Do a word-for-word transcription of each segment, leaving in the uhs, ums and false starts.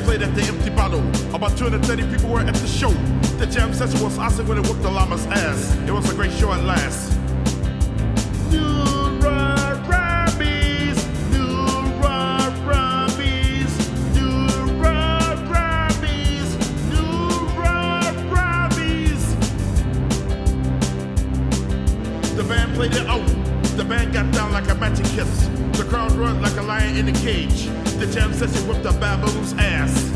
played at the Empty Bottle. About two hundred thirty people were at the show. The jam session was awesome when it whooped the llama's ass. It was a great show at last. New Rabbis, New Rabbis, New Rabbis, New Rabbis. The band played it out. The band got down like a magic kiss. The crowd roared like a lion in a cage. The jam session whipped a baboon's ass.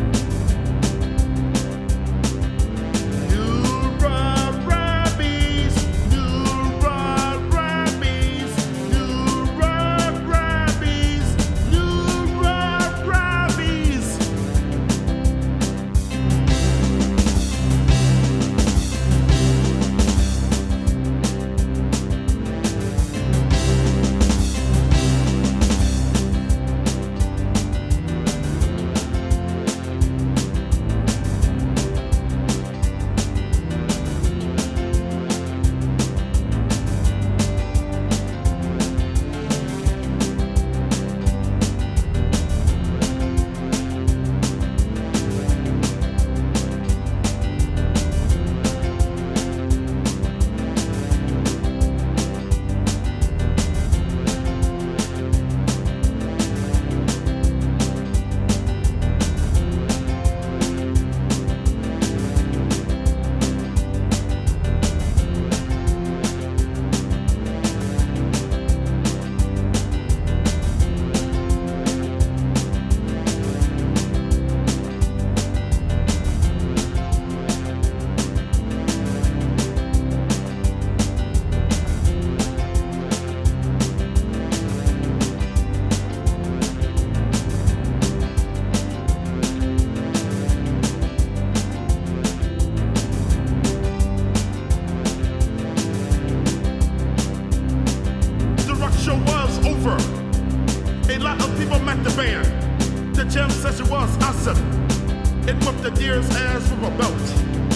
A lot of people met the band. The jam session was awesome. It whipped the deer's ass with a belt.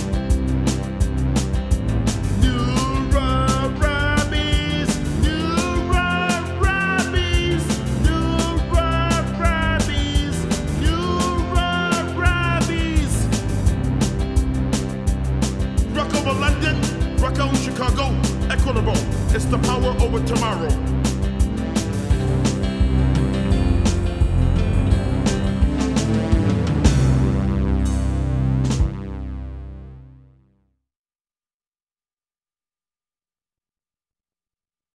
New Rabbis, New Rabbis, New Rabbis, New Rabbis. Rock over London, rock over Chicago, equitable. It's the power over tomorrow.